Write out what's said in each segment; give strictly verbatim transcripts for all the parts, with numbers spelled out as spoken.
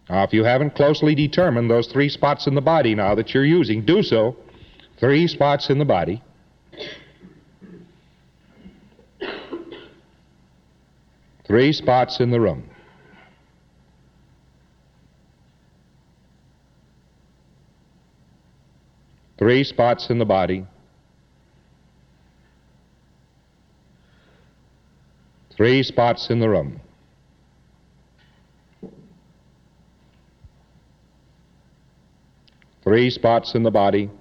Now, if you haven't closely determined those three spots in the body now that you're using, do so. Three spots in the body. Three spots in the room. Three spots in the body. Three spots in the room. Three spots in the body.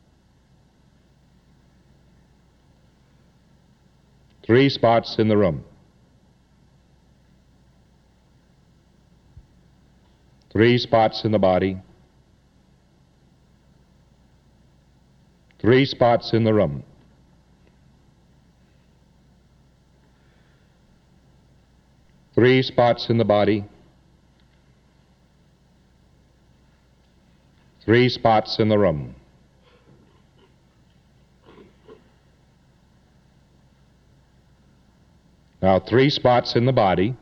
Three spots in the room. Three spots in the body. Three spots in the room. Three spots in the body. Three spots in the room. Now, three spots in the body.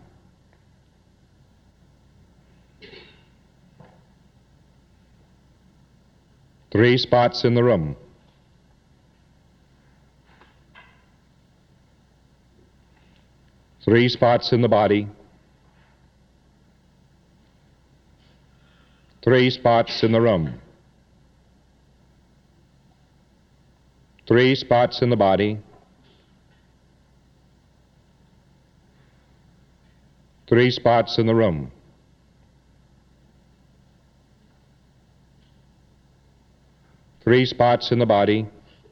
Three spots in the room. Three spots in the body. Three spots in the room. Three spots in the body. Three spots in the room. Three spots in the body.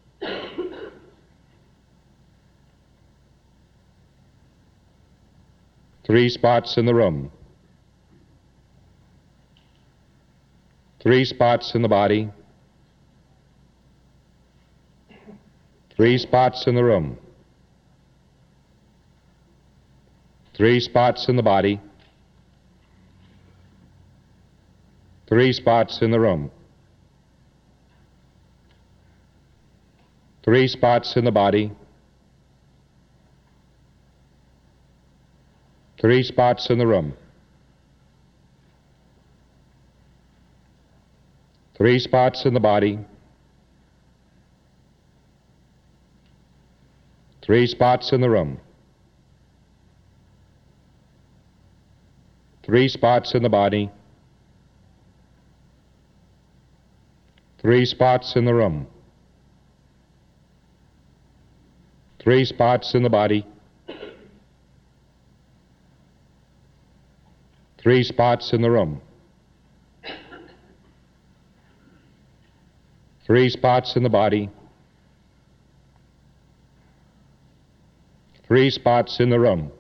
Three spots in the room. Three spots in the body. Three spots in the room. Three spots in the body. Three spots in the room. Three spots in the body. Three spots in the room. Three spots in the body. Three spots in the room. Three spots in the body. Three spots in the room. Three spots in the body. Three spots in the room. Three spots in the body. Three spots in the room.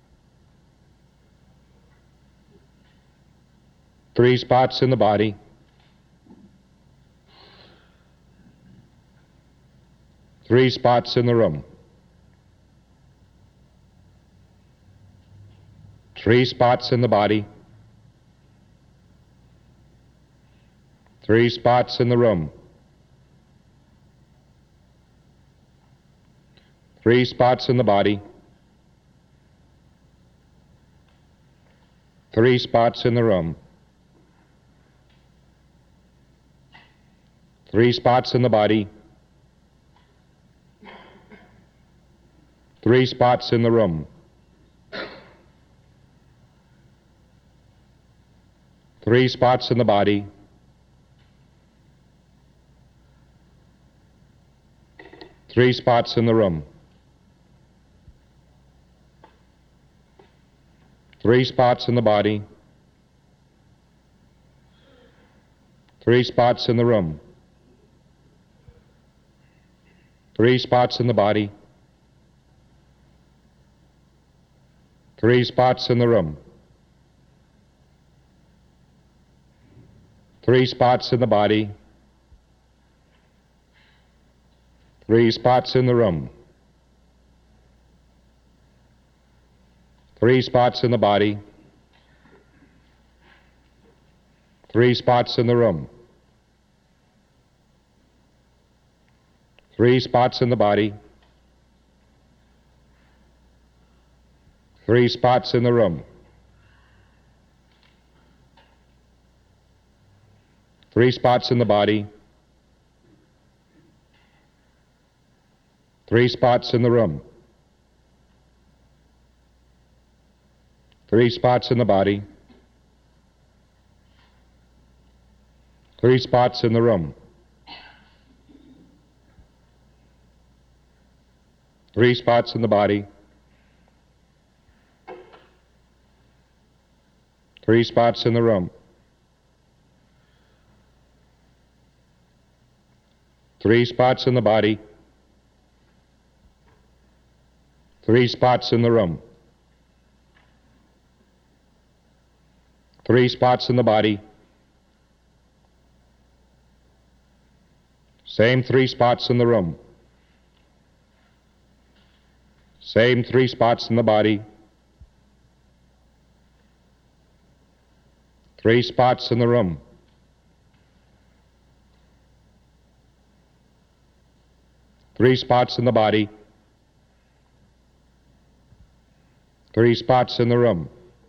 Three spots in the body. Three spots in the room. Three spots in the body. Three spots in the room. Three spots in the body. Three spots in the room. Three spots in the body. Three spots in the room. Three spots in the body. Three spots in the room. Three spots in the body. Three spots in the room. Three spots in the body. Three spots in the room. Three spots in the body. Three spots in the room. Three spots in the body. Three spots in the room. Three spots in the body. Three spots in the room. Three spots in the body. Three spots in the room. Three spots in the body. Three spots in the room. Three spots in the body. Three spots in the room. Three spots in the body. Three spots in the room. Three spots in the body. Same three spots in the room. Same three spots in the body. Three spots in the room. Three spots in the body. Three spots in the room.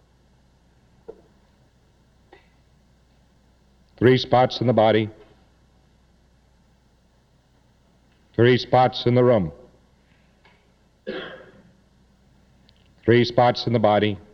Three spots in the body. Three spots in the room. Three spots in the body.